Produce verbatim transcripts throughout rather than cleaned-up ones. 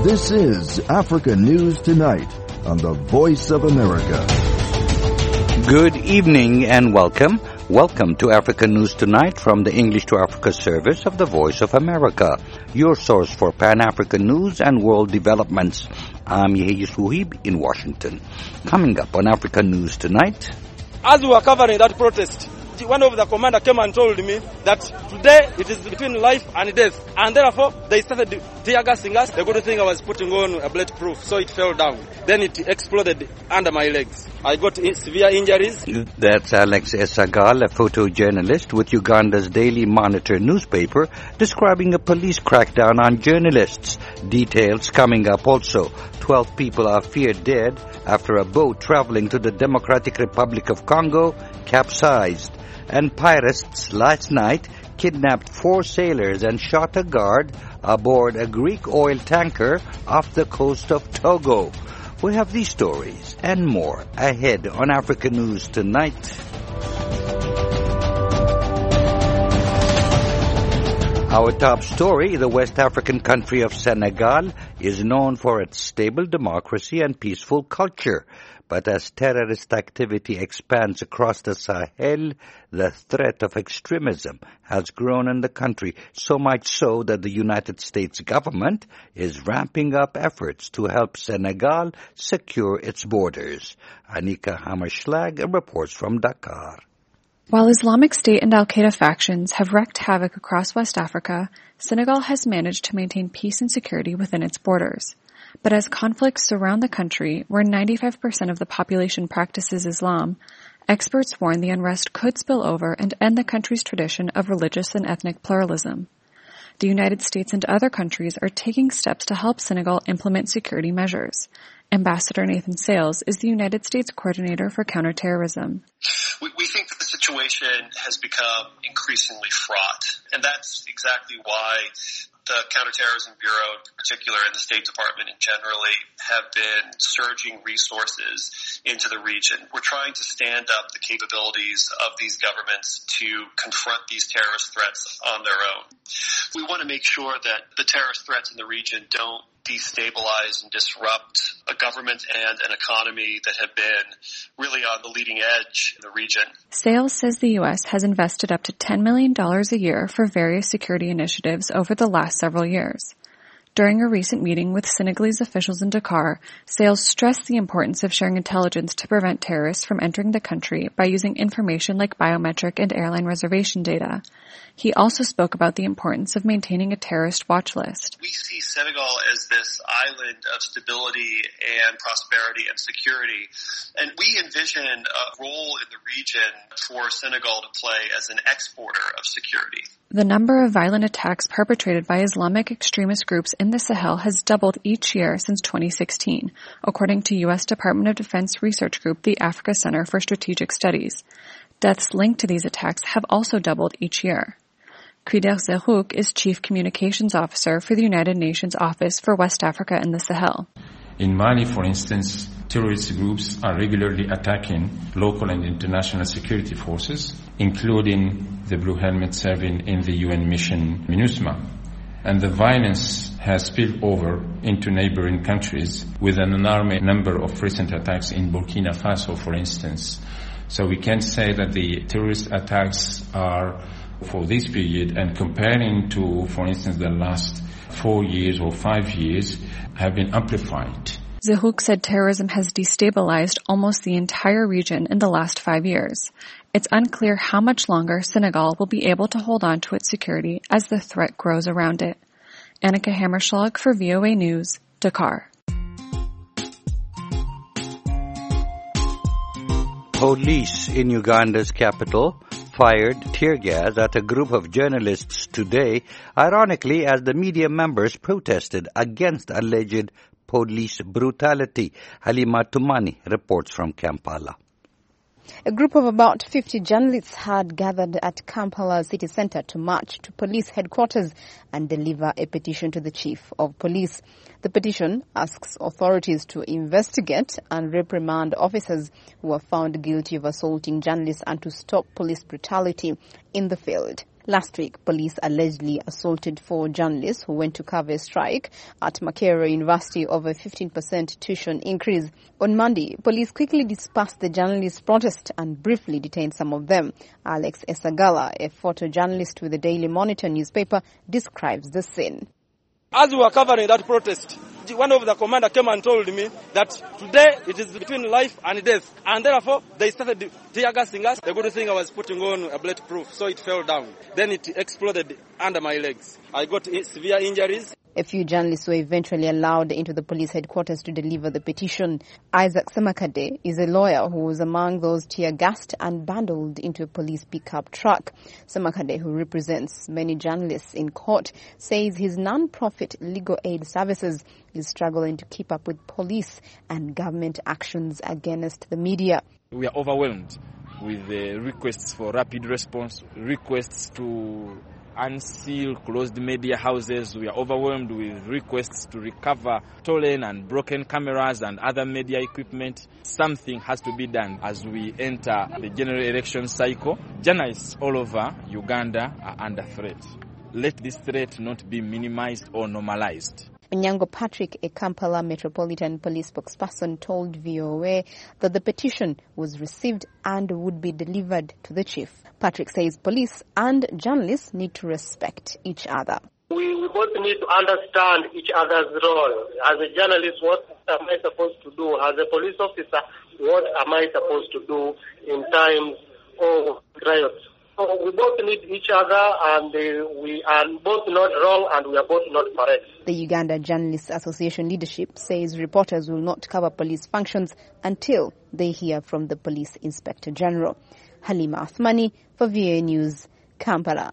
This is Africa News Tonight on the Voice of America. Good evening and welcome. Welcome to Africa News Tonight from the English to Africa service of the Voice of America, your source for Pan-African news and world developments. I'm Yehiyus Wuhib in Washington. Coming up on Africa News Tonight. As we were covering that protest, one of the commander came and told me that today it is between life and death, and therefore they started tear gassing us. The good thing I was putting on a bulletproof, so it fell down. Then it exploded under my legs. I got severe injuries. That's Alex Esagal, a photojournalist with Uganda's Daily Monitor newspaper, describing a police crackdown on journalists. Details coming up also. Twelve people are feared dead after a boat traveling to the Democratic Republic of Congo capsized. And pirates last night kidnapped four sailors and shot a guard aboard a Greek oil tanker off the coast of Togo. We have these stories and more ahead on Africa News Tonight. Our top story, the West African country of Senegal is known for its stable democracy and peaceful culture. But as terrorist activity expands across the Sahel, the threat of extremism has grown in the country, so much so that the United States government is ramping up efforts to help Senegal secure its borders. Anika Hammerschlag reports from Dakar. While Islamic State and Al-Qaeda factions have wreaked havoc across West Africa, Senegal has managed to maintain peace and security within its borders. But as conflicts surround the country, where ninety-five percent of the population practices Islam, experts warn the unrest could spill over and end the country's tradition of religious and ethnic pluralism. The United States and other countries are taking steps to help Senegal implement security measures. Ambassador Nathan Sales is the United States coordinator for counterterrorism. We, we think that the situation has become increasingly fraught, and that's exactly why the Counterterrorism Bureau in particular and the State Department in generally have been surging resources into the region. We're trying to stand up the capabilities of these governments to confront these terrorist threats on their own. We want to make sure that the terrorist threats in the region don't destabilize and disrupt a government and an economy that have been really on the leading edge in the region. Sales says the U S has invested up to ten million dollars a year for various security initiatives over the last several years. During a recent meeting with Senegalese officials in Dakar, Sales stressed the importance of sharing intelligence to prevent terrorists from entering the country by using information like biometric and airline reservation data. He also spoke about the importance of maintaining a terrorist watch list. We see Senegal as this island of stability and prosperity and security, and we envision a role in the region for Senegal to play as an exporter of security. The number of violent attacks perpetrated by Islamic extremist groups in the Sahel has doubled each year since twenty sixteen, according to U S Department of Defense research group the Africa Center for Strategic Studies. Deaths linked to these attacks have also doubled each year. Krider Zerouk is Chief Communications Officer for the United Nations Office for West Africa and the Sahel. In Mali, for instance, terrorist groups are regularly attacking local and international security forces, including the Blue Helmets serving in the U N mission MINUSMA. And the violence has spilled over into neighboring countries with an alarming number of recent attacks in Burkina Faso, for instance. So we can say that the terrorist attacks are, for this period, and comparing to, for instance, the last four years or five years, have been amplified. Zerouk said terrorism has destabilized almost the entire region in the last five years. It's unclear how much longer Senegal will be able to hold on to its security as the threat grows around it. Annika Hammerschlag for V O A News, Dakar. Police in Uganda's capital fired tear gas at a group of journalists today, ironically as the media members protested against alleged police brutality. Halima Tumani reports from Kampala. A group of about fifty journalists had gathered at Kampala city centre to march to police headquarters and deliver a petition to the chief of police. The petition asks authorities to investigate and reprimand officers who are found guilty of assaulting journalists and to stop police brutality in the field. Last week, police allegedly assaulted four journalists who went to cover a strike at Makerere University over a fifteen percent tuition increase. On Monday, police quickly dispersed the journalists' protest and briefly detained some of them. Alex Esagala, a photojournalist with the Daily Monitor newspaper, describes the scene. As we were covering that protest, one of the commander came and told me that today it is between life and death. And therefore, they started tear gassing us. The good thing I was putting on a bulletproof, so it fell down. Then it exploded under my legs. I got severe injuries. A few journalists were eventually allowed into the police headquarters to deliver the petition. Isaac Semakade is a lawyer who was among those tear-gassed and bundled into a police pickup truck. Semakade, who represents many journalists in court, says his non-profit legal aid services is struggling to keep up with police and government actions against the media. We are overwhelmed with the requests for rapid response, requests to unseal closed media houses. We are overwhelmed with requests to recover stolen and broken cameras and other media equipment. Something has to be done as we enter the general election cycle. Journalists all over Uganda are under threat. Let this threat not be minimized or normalized. Onyango Patrick, a Kampala Metropolitan Police spokesperson, told V O A that the petition was received and would be delivered to the chief. Patrick says police and journalists need to respect each other. We, we both need to understand each other's role. As a journalist, what am I supposed to do? As a police officer, what am I supposed to do in times of riots? So we both need each other, and uh, we are both not wrong and we are both not correct. The Uganda Journalists Association leadership says reporters will not cover police functions until they hear from the Police Inspector General. Halima Athmani for V O A News, Kampala.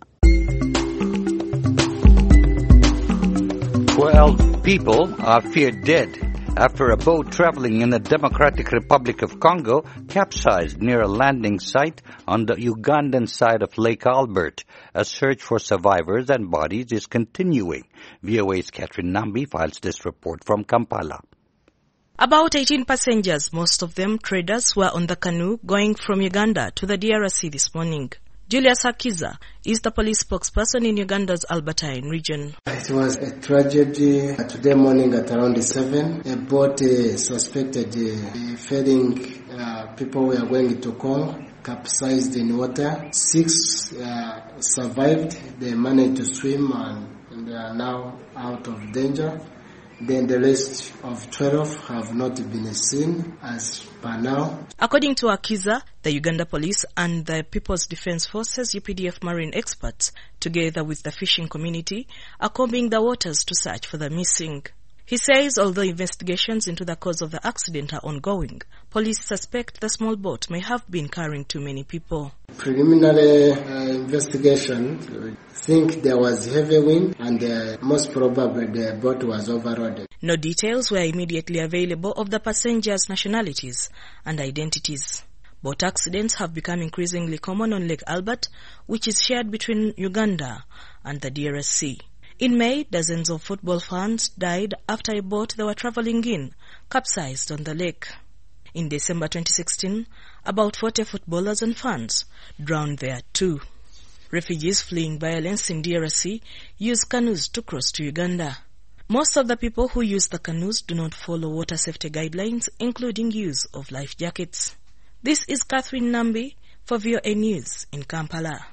Twelve people are feared dead after a boat traveling in the Democratic Republic of Congo capsized near a landing site on the Ugandan side of Lake Albert. A search for survivors and bodies is continuing. V O A's Catherine Nambi files this report from Kampala. About eighteen passengers, most of them traders, were on the canoe going from Uganda to the D R C this morning. Julius Hakiza is the police spokesperson in Uganda's Albertine region. It was a tragedy today morning at around seven. A boat uh, suspected uh, ferrying uh, people who were going to Congo capsized in water. Six uh, survived. They managed to swim and, and they are now out of danger. Then the rest of twelve have not been seen as per now. According to Akiza, the Uganda Police and the People's Defense Forces U P D F marine experts, together with the fishing community, are combing the waters to search for the missing. He says although investigations into the cause of the accident are ongoing, police suspect the small boat may have been carrying too many people. Preliminary uh, investigation think there was heavy wind and uh, most probably the boat was overloaded. No details were immediately available of the passengers' nationalities and identities. Boat accidents have become increasingly common on Lake Albert, which is shared between Uganda and the D R C. In May, dozens of football fans died after a boat they were traveling in capsized on the lake. In December twenty sixteen, about forty footballers and fans drowned there too. Refugees fleeing violence in D R C use canoes to cross to Uganda. Most of the people who use the canoes do not follow water safety guidelines, including use of life jackets. This is Catherine Nambi for V O A News in Kampala.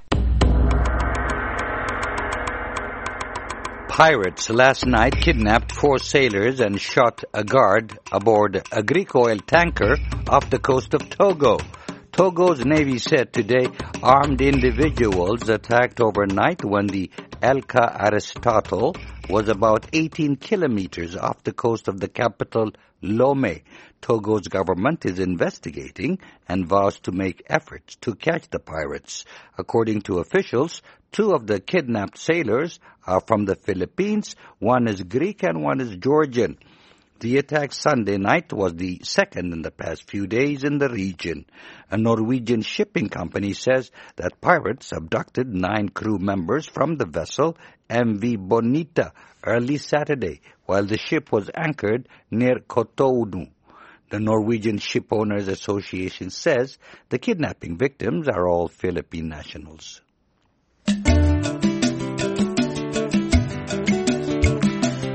Pirates last night kidnapped four sailors and shot a guard aboard a Greek oil tanker off the coast of Togo. Togo's Navy said today armed individuals attacked overnight when the Elka Aristotle was about eighteen kilometers off the coast of the capital, Lomé. Togo's government is investigating and vows to make efforts to catch the pirates. According to officials, two of the kidnapped sailors are from the Philippines, one is Greek and one is Georgian. The attack Sunday night was the second in the past few days in the region. A Norwegian shipping company says that pirates abducted nine crew members from the vessel M V Bonita early Saturday while the ship was anchored near Cotonou. The Norwegian Ship Owners Association says the kidnapping victims are all Philippine nationals.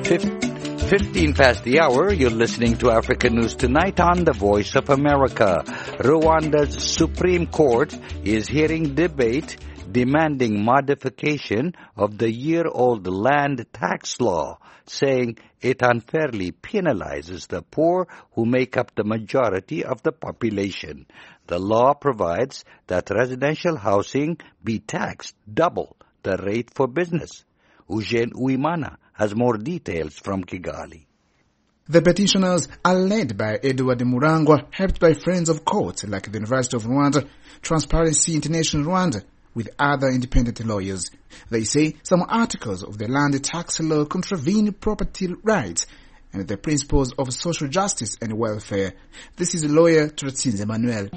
fifteen past the hour, you're listening to Africa News Tonight on the Voice of America. Rwanda's Supreme Court is hearing debate demanding modification of the year-old land tax law, saying it unfairly penalizes the poor who make up the majority of the population. The law provides that residential housing be taxed double the rate for business. Eugene Uimana has more details from Kigali. The petitioners are led by Edward Murangwa, helped by friends of court like the University of Rwanda, Transparency International Rwanda, with other independent lawyers. They say some articles of the land tax law contravene property rights and the principles of social justice and welfare. This is lawyer Turatsinze Emmanuel.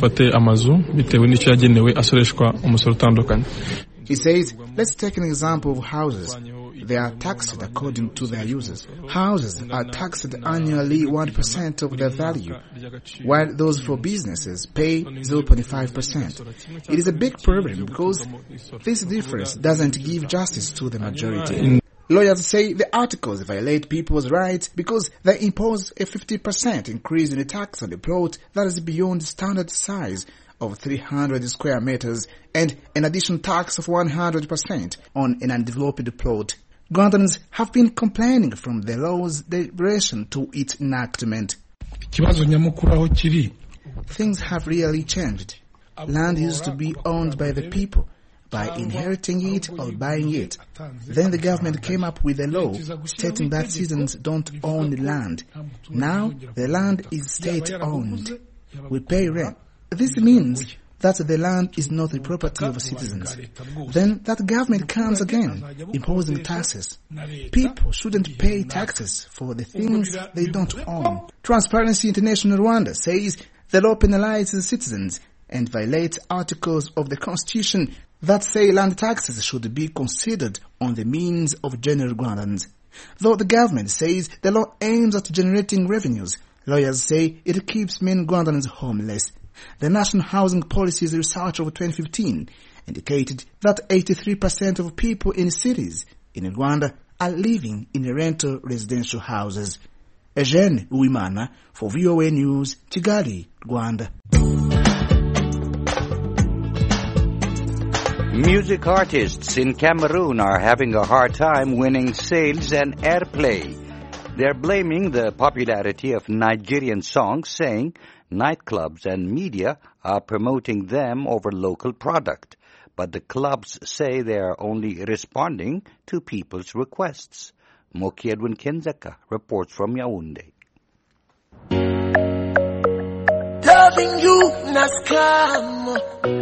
He says, let's take an example of houses. They are taxed according to their uses. Houses are taxed annually one percent of their value, while those for businesses pay zero point five percent. It is a big problem because this difference doesn't give justice to the majority. Lawyers say the articles violate people's rights because they impose a fifty percent increase in the tax on the plot that is beyond the standard size of three hundred square meters and an additional tax of one hundred percent on an undeveloped plot. Rwandans have been complaining from the law's duration to its enactment. Things have really changed. Land used to be owned by the people by inheriting it or buying it. Then the government came up with a law stating that citizens don't own the land. Now the land is state-owned. We pay rent. This means that the land is not the property of citizens. Then that government comes again, imposing taxes. People shouldn't pay taxes for the things they don't own. Transparency International Rwanda says the law penalizes citizens and violates articles of the Constitution that say land taxes should be considered on the means of general Rwandans. Though the government says the law aims at generating revenues, lawyers say it keeps many Rwandans homeless. The National Housing Policies Research of twenty fifteen indicated that eighty-three percent of people in cities in Rwanda are living in rental residential houses. Eugene Uimana for V O A News, Kigali, Rwanda. Music artists in Cameroon are having a hard time winning sales and airplay. They're blaming the popularity of Nigerian songs, saying nightclubs and media are promoting them over local product. But the clubs say they are only responding to people's requests. Moki Edwin Kenzeka reports from Yaoundé. Loving you, Naskam.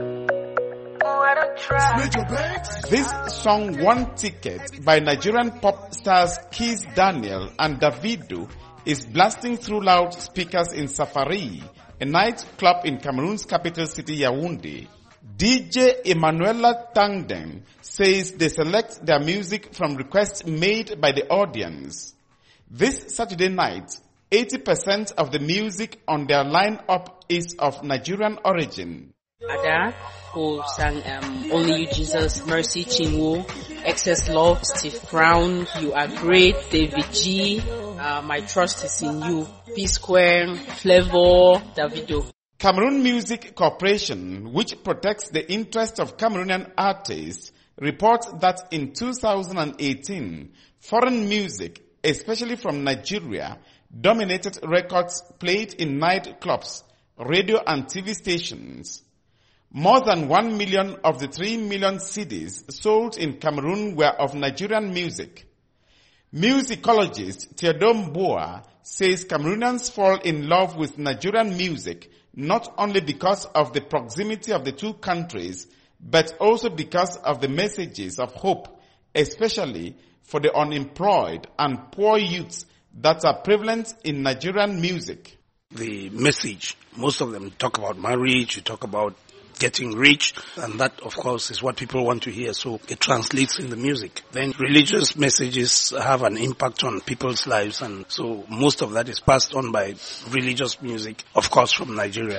This song One Ticket by Nigerian pop stars Kiss Daniel and Davido is blasting through loudspeakers in Safari, a nightclub in Cameroon's capital city Yaoundé. D J Emanuela Tangden says they select their music from requests made by the audience. This Saturday night, eighty percent of the music on their lineup is of Nigerian origin. Ada, who sang um, Only You Jesus, Mercy Chinwo, Excess Love, Steve Brown, You Are Great, David G, uh, My Trust Is in You, P Square, Flavor, Davido. Cameroon Music Corporation, which protects the interests of Cameroonian artists, reports that in two thousand eighteen, foreign music, especially from Nigeria, dominated records played in nightclubs, radio and T V stations. More than one million of the three million C Ds sold in Cameroon were of Nigerian music. Musicologist Theodore Boa says Cameroonians fall in love with Nigerian music not only because of the proximity of the two countries, but also because of the messages of hope, especially for the unemployed and poor youths that are prevalent in Nigerian music. The message, most of them talk about marriage, you talk about getting rich, and that of course is what people want to hear, so it translates in the music. Then religious messages have an impact on people's lives, and so most of that is passed on by religious music, of course from Nigeria.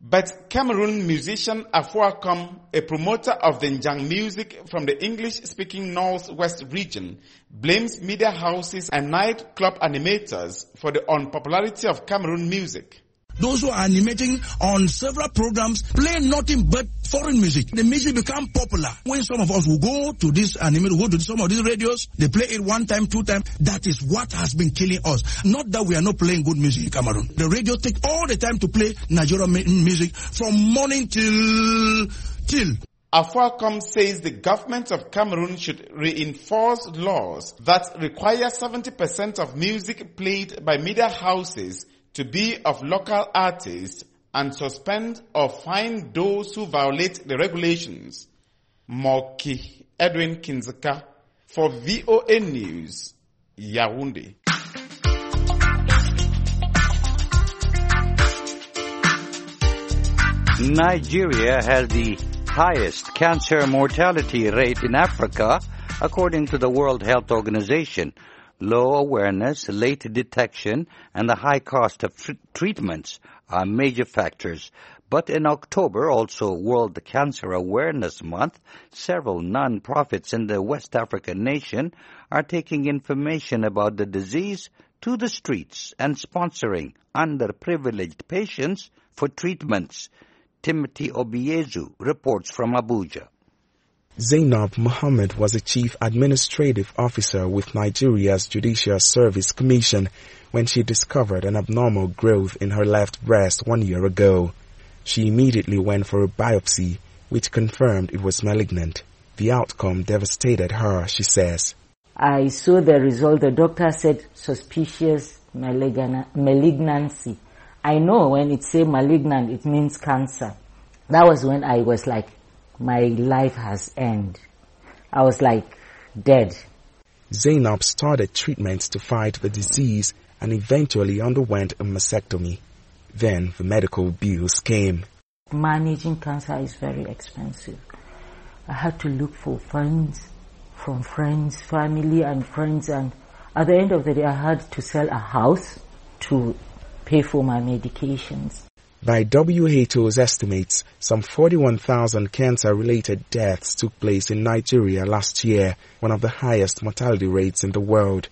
But Cameroon musician Afuakom, a promoter of the Njang music from the English-speaking Northwest region, blames media houses and nightclub animators for the unpopularity of Cameroon music. Those who are animating on several programs play nothing but foreign music. The music become popular. When some of us will go to this animate, go to some of these radios, they play it one time, two times. That is what has been killing us. Not that we are not playing good music in Cameroon. The radio take all the time to play Nigerian music from morning till till. Afuakom says the government of Cameroon should reinforce laws that require seventy percent of music played by media houses to be of local artists and suspend or fine those who violate the regulations. Moki Edwin Kinzaka for V O A News, Yaoundé. Nigeria has the highest cancer mortality rate in Africa, according to the World Health Organization. Low awareness, late detection, and the high cost of tr- treatments are major factors. But in October, also World Cancer Awareness Month, several non-profits in the West African nation are taking information about the disease to the streets and sponsoring underprivileged patients for treatments. Timothy Obiezu reports from Abuja. Zainab Mohammed was a chief administrative officer with Nigeria's Judicial Service Commission when she discovered an abnormal growth in her left breast one year ago. She immediately went for a biopsy, which confirmed it was malignant. The outcome devastated her, she says. I saw the result. The doctor said suspicious maligna- malignancy. I know when it say malignant, it means cancer. That was when I was like, my life has ended. I was like dead. Zainab started treatments to fight the disease and eventually underwent a mastectomy. Then the medical bills came. Managing cancer is very expensive. I had to look for funds from friends, family and friends, and at the end of the day I had to sell a house to pay for my medications. By W H O's estimates, some forty-one thousand cancer-related deaths took place in Nigeria last year, one of the highest mortality rates in the world.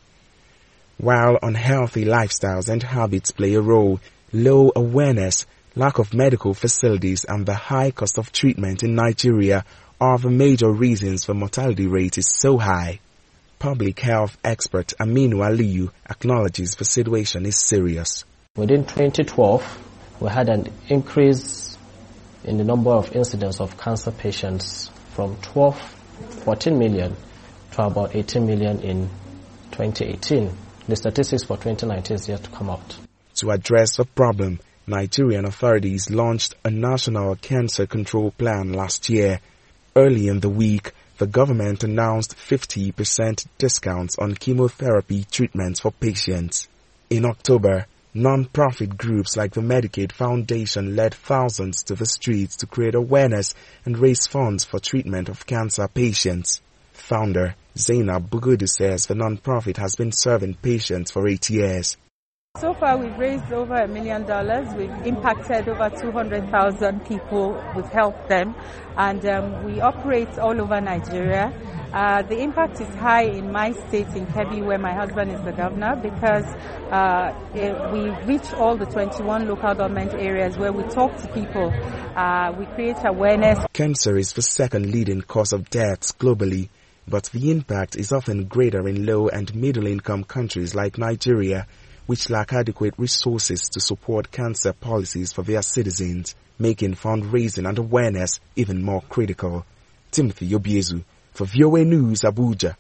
While unhealthy lifestyles and habits play a role, low awareness, lack of medical facilities, and the high cost of treatment in Nigeria are the major reasons the mortality rate is so high. Public health expert Aminu Aliyu acknowledges the situation is serious. Within twenty twelve, we had an increase in the number of incidents of cancer patients from twelve, fourteen million to about eighteen million in twenty eighteen. The statistics for twenty nineteen is yet to come out. To address the problem, Nigerian authorities launched a national cancer control plan last year. Early in the week, the government announced fifty percent discounts on chemotherapy treatments for patients. In October, non-profit groups like the Medicaid Foundation led thousands to the streets to create awareness and raise funds for treatment of cancer patients. Founder Zainab Bugudu says the non-profit has been serving patients for eight years. So far, we've raised over a million dollars. We've impacted over two hundred thousand people. We've helped them. And um, we operate all over Nigeria. Uh, the impact is high in my state, in Kebbi, where my husband is the governor, because uh, it, we reach all the twenty-one local government areas where we talk to people. Uh, we create awareness. Cancer is the second leading cause of deaths globally, but the impact is often greater in low and middle-income countries like Nigeria, which lack adequate resources to support cancer policies for their citizens, making fundraising and awareness even more critical. Timothy Obiezu for V O A News, Abuja.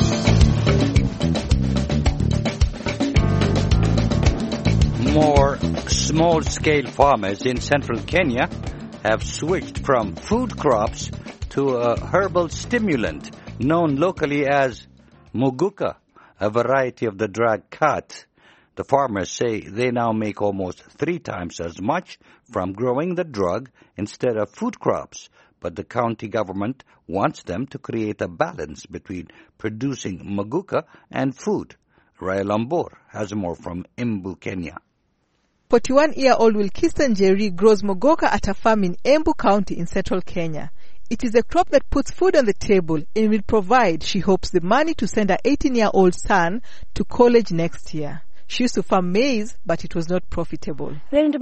More small-scale farmers in central Kenya have switched from food crops to a herbal stimulant known locally as muguka, a variety of the drug khat. The farmers say they now make almost three times as much from growing the drug instead of food crops, but the county government wants them to create a balance between producing muguka and food. Rael Ambor has more from Embu, Kenya. forty-one-year-old Wilkista Njeri grows mogoka at a farm in Embu County in central Kenya. It is a crop that puts food on the table and will provide, she hopes, the money to send her eighteen-year-old son to college next year. She used to farm maize, but it was not profitable.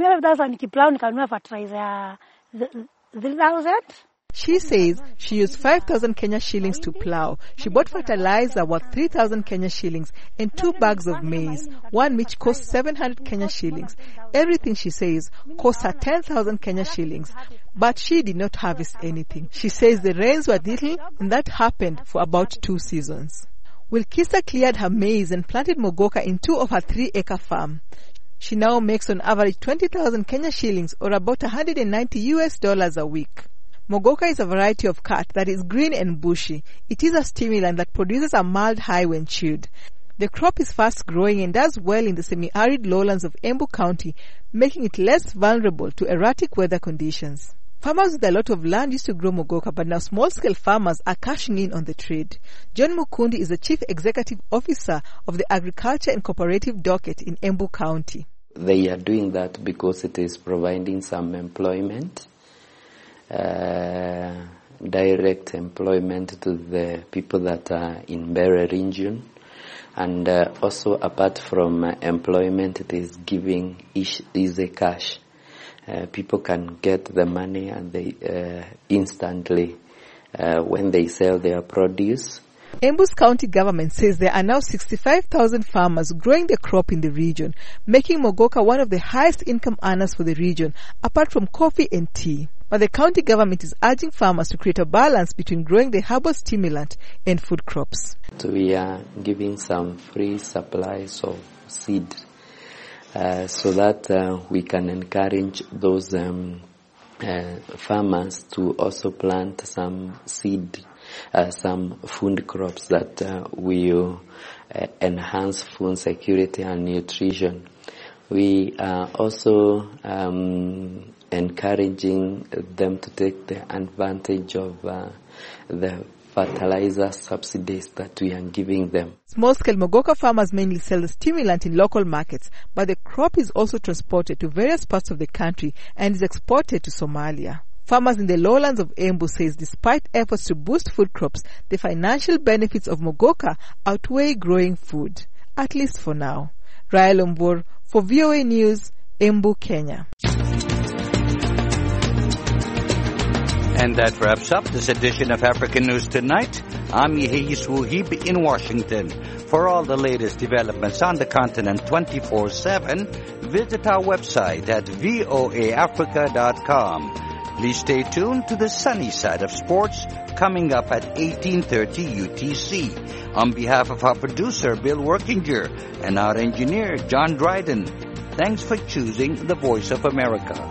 She says she used five thousand Kenya shillings to plow. She bought fertilizer worth three thousand Kenya shillings and two bags of maize, one which cost seven hundred Kenya shillings. Everything, she says, cost her ten thousand Kenya shillings. But she did not harvest anything. She says the rains were little, and that happened for about two seasons. Wilkista cleared her maize and planted mogoka in two of her three-acre farm. She now makes on average twenty thousand Kenya shillings, or about one hundred ninety U S dollars a week. Mogoka is a variety of cut that is green and bushy. It is a stimulant that produces a mild high when chewed. The crop is fast growing and does well in the semi-arid lowlands of Embu County, making it less vulnerable to erratic weather conditions. Farmers with a lot of land used to grow mogoka, but now small-scale farmers are cashing in on the trade. John Mukundi is the Chief Executive Officer of the Agriculture and Cooperative Docket in Embu County. They are doing that because it is providing some employment. Uh, direct employment to the people that are in Bere region, and uh, also apart from uh, employment, it is giving ish, easy cash. Uh, people can get the money and they uh, instantly uh, when they sell their produce. Embu's county government says there are now sixty-five thousand farmers growing the crop in the region, making mogoka one of the highest income earners for the region, apart from coffee and tea. But the county government is urging farmers to create a balance between growing the herbal stimulant and food crops. So we are giving some free supplies of seed uh, so that uh, we can encourage those um, uh, farmers to also plant some seed, uh, some food crops that uh, will uh, enhance food security and nutrition. We are also um, encouraging them to take the advantage of uh, the fertilizer subsidies that we are giving them. Small-scale mogoka farmers mainly sell the stimulant in local markets, but the crop is also transported to various parts of the country and is exported to Somalia. Farmers in the lowlands of Embu says despite efforts to boost food crops, the financial benefits of mogoka outweigh growing food, at least for now. Rael Ombor for V O A News, Embu, Kenya. And that wraps up this edition of African News Tonight. I'm Yehis Wuhib in Washington. For all the latest developments on the continent twenty-four seven, visit our website at voa africa dot com. Please stay tuned to the sunny side of sports coming up at eighteen thirty U T C. On behalf of our producer, Bill Workinger, and our engineer, John Dryden, thanks for choosing the Voice of America.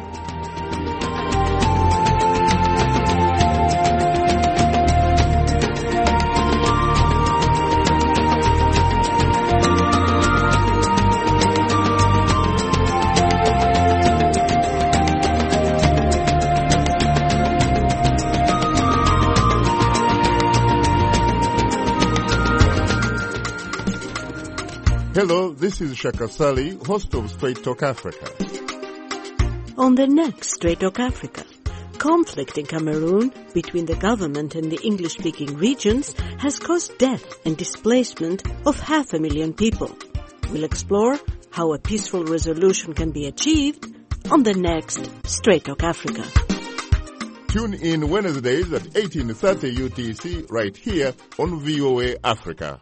Hello, this is Shaka Sali, host of Straight Talk Africa. On the next Straight Talk Africa, conflict in Cameroon between the government and the English-speaking regions has caused death and displacement of half a million people. We'll explore how a peaceful resolution can be achieved on the next Straight Talk Africa. Tune in Wednesdays at eighteen thirty U T C right here on V O A Africa.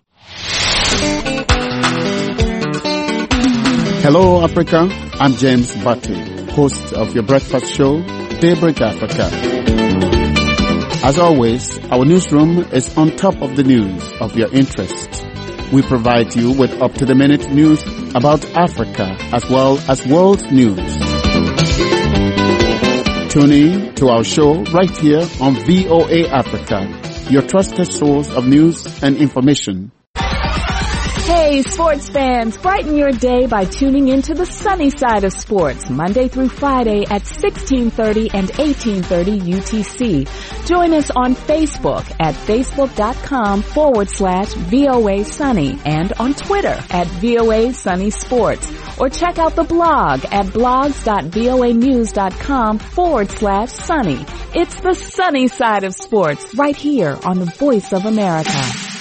Hello, Africa. I'm James Batty, host of your breakfast show, Daybreak Africa. As always, our newsroom is on top of the news of your interest. We provide you with up-to-the-minute news about Africa as well as world news. Tune in to our show right here on V O A Africa, your trusted source of news and information. Hey, sports fans, brighten your day by tuning into the sunny side of sports, Monday through Friday at sixteen thirty and eighteen thirty U T C. Join us on Facebook at facebook.com forward slash VOA Sunny and on Twitter at VOA Sunny Sports. or check out the blog at blogs.voanews.com forward slash sunny. It's the sunny side of sports right here on the Voice of America.